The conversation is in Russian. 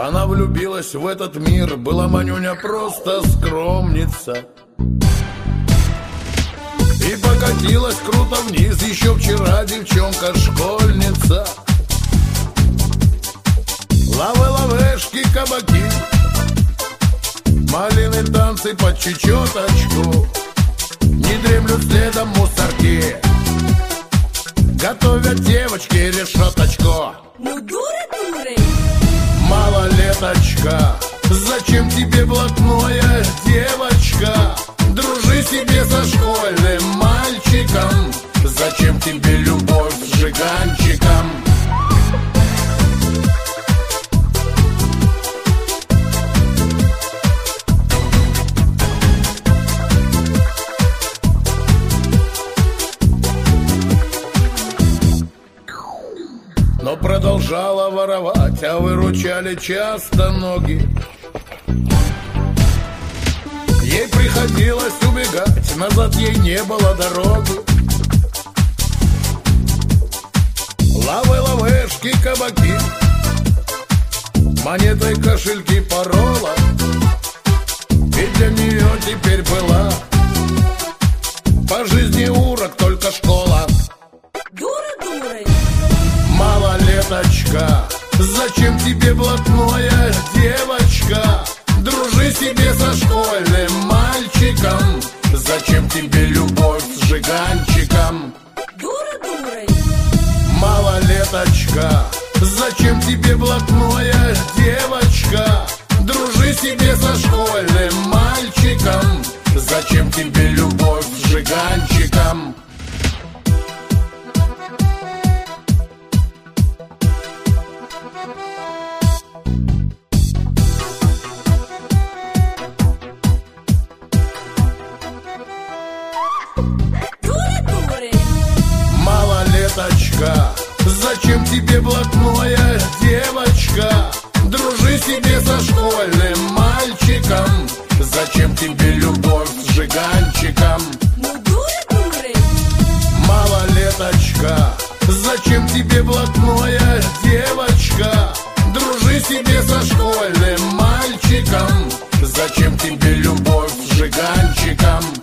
Она влюбилась в этот мир, была Манюня просто скромница. И покатилась круто вниз, еще вчера девчонка-школьница. Лавы-лавешки, кабаки, малины, танцы под чечеточку. Не дремлют следом мусорки, готовят девочки решеточку. Ну дуры-дуры! Малолеточка, зачем тебе блатное, девочка? Дружи себе со школьным мальчиком. Зачем тебе любовь с жиганчиком? Но продолжала воровать, а выручали часто ноги. Ей приходилось убегать, назад ей не было дороги. Лавы-лавешки, кабаки, монетой кошельки порола. Ведь для нее теперь была по жизни урок только школа. Дуры-дуры! Малолеточка, зачем тебе блатное, девочка? Дружи себе со школьным мальчиком. Зачем тебе любовь с жиганчиком? Дуры-дуры! Малолеточка, зачем тебе блатное, девочка? Дружи себе со школьным мальчиком. Зачем тебе любовь с жиганчиком? Малолеточка, зачем тебе блатное, девочка? Дружи себе со школьным мальчиком. Зачем тебе любовь с жиганчиком? Ну дуры-дуры! Малолеточка, зачем тебе блатное, девочка? Дружи себе со школьным мальчиком. Зачем тебе любовь с жиганчиком?